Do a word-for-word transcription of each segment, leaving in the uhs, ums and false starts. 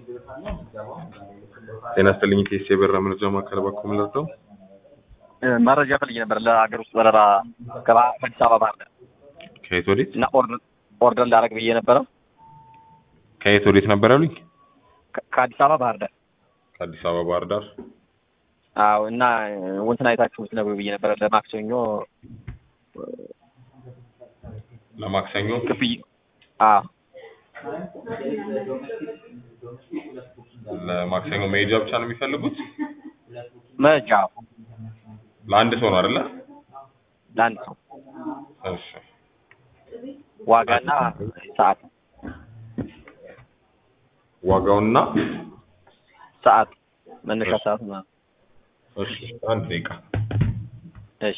ጤና ይስጥልኝ ቴስ የበራ መረጃ ማዕከል በኩል ልርዳው? መረጃ ፈልጌ ነበር ለሀገር ውስጥ በረራ ከአዲስ አበባ ባህር ዳር። ከየት ወዴት? እና ኦርደር ኦርደር ላደርግ ብዬ ነበረ። ከየት ወዴት ነበር ያሉኝ? ከአዲስ አበባ ባህር ዳር። ከአዲስ አበባ ባህር ዳር። አዎ። እና ወንትን አይታችሁ ትነግሩ ብዬ ነበር ለማክሰኞ ለማክሰኞ ክፍያ። አዎ ለማክሰኞ መሄጃ ብቻ ነው የሚፈልጉት? መሄጃ ለአንድ ሰው ነው አይደለ? ለአንድ ሰው። እሺ። ዋጋና ሰዓት ዋጋውና ሰዓት መነሻ ሰዓት ማለት። እሺ አንድ ደቂቃ። እሺ።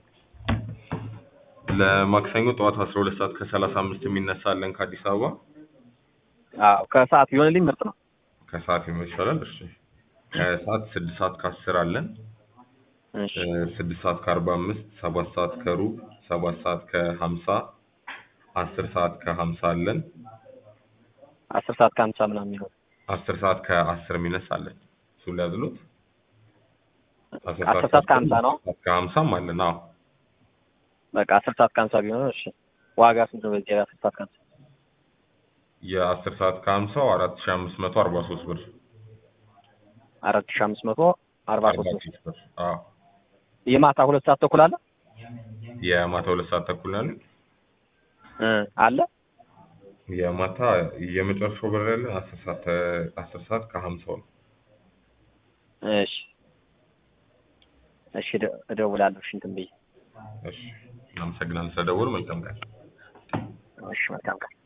ለማክሰኞ ጠዋት አስራ ሁለት ሰዓት ከሰላሳ አምስት የሚነሳለን ከአዲስ አበባ። አዎ ከሰዓት ቢሆንልኝ ምርጥ ነው። ከሰዓት ይመሻላል። እሺ። ከሰዓት ስድስት ሰዓት ከአስር አለን። እሺ። ስድስት ሰዓት ከአርባ አምስት፣ ሰባት ሰዓት ከሩብ፣ ሰባት ሰዓት ከሀምሳ፣ አስር ሰዓት ከሀምሳ አለን። አስር ሰዓት ከሀምሳ ምናምን የሚሆን አስር ሰዓት ከአስር የሚነሳለን። እሱ ሊያዝሉት አስር ሰዓት ከሀምሳ ነው። ከሀምሳም አለን። አዎ በቃ አስር ሰዓት ከሀምሳ ቢሆን እሺ። ዋጋ ስንት ነው በዚህ አስር ሰዓት ከሀምሳ? የአስር ሰዓት ከሀምሳው አራት ሺህ አምስት መቶ አርባ ሶስት ብር። አራት ሺህ አምስት መቶ አርባ ሶስት ብር። አዎ። የማታ ሁለት ሰዓት ተኩል አለ? የማታ ሁለት ሰዓት ተኩል አለ እ አለ የማታ የመጨረሻው ብር ያለ አስር ሰዓት አስር ሰዓት ከሀምሳው ነው። እሺ እሺ እደውላለሁ። እሺ እንትን ብዬ። እሺ እናመሰግናለን ስለደወሉ። መልካም ቀን። እሺ መልካም ቀን።